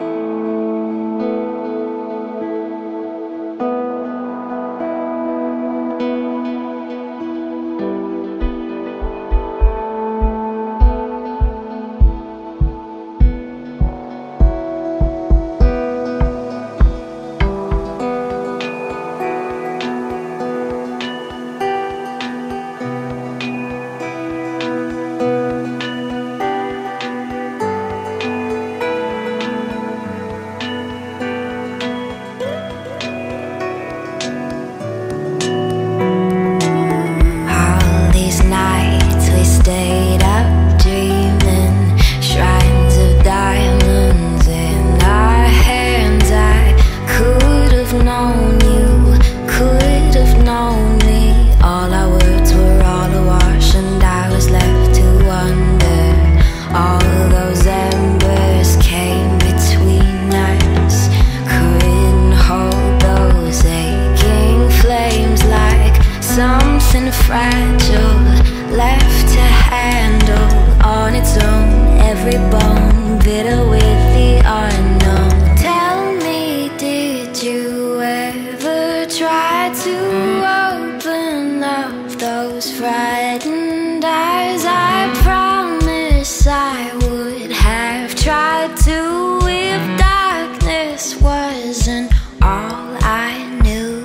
Something fragile left to handle on its own. Every bone bitter with the unknown. Tell me, did you ever try to open up those frightened eyes? I promise I would have tried to if darkness wasn't all I knew.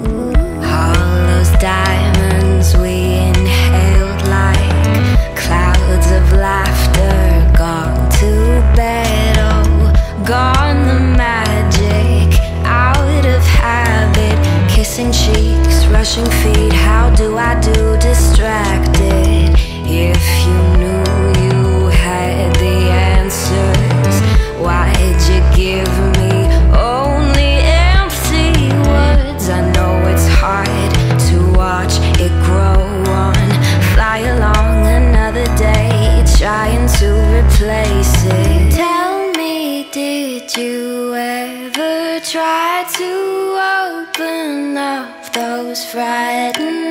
Diamonds we inhaled like clouds of laughter, gone to bed, oh, gone the magic, out of habit, kissing cheeks, rushing feet, how do I do distracted? If you knew you had the answers, why'd you give me only empty words? I know it's hard to watch it grow on, fly along another day, trying to replace it. Tell me, did you ever try to open up those frightened